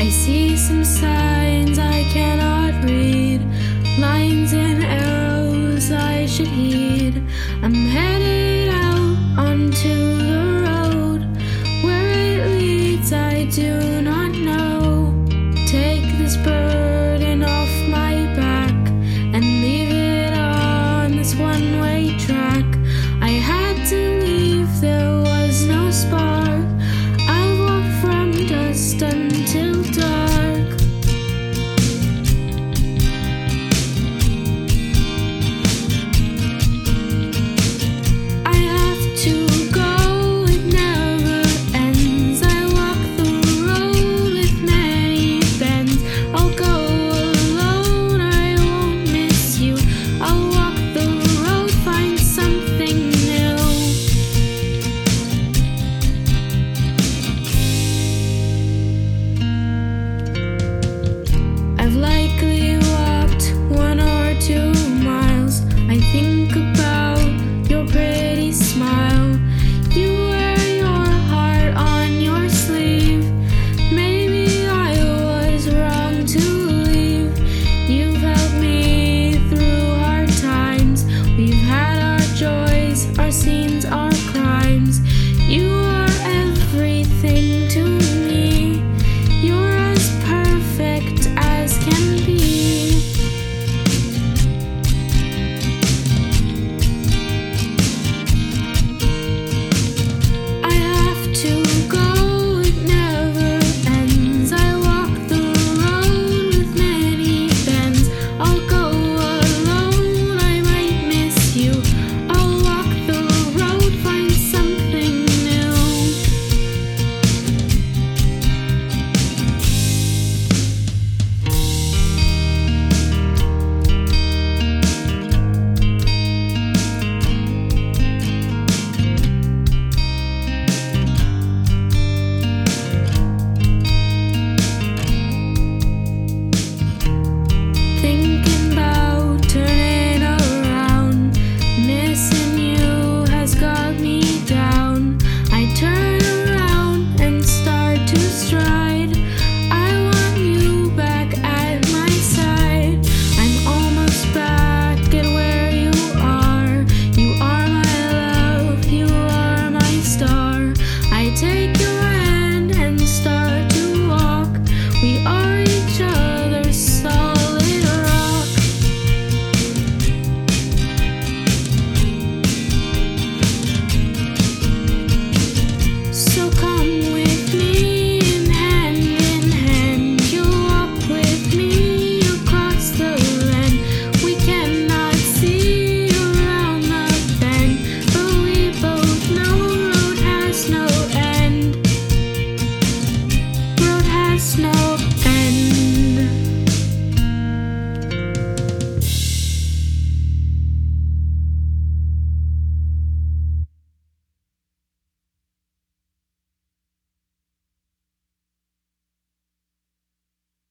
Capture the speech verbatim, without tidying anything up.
I see some signs I cannot read, lines and arrows I should heed. I'm headed out onto the road, where it leads I do not know. Take this burden off my back and leave it on this one-way track. I had to leave, there was no spark. I walked from dust until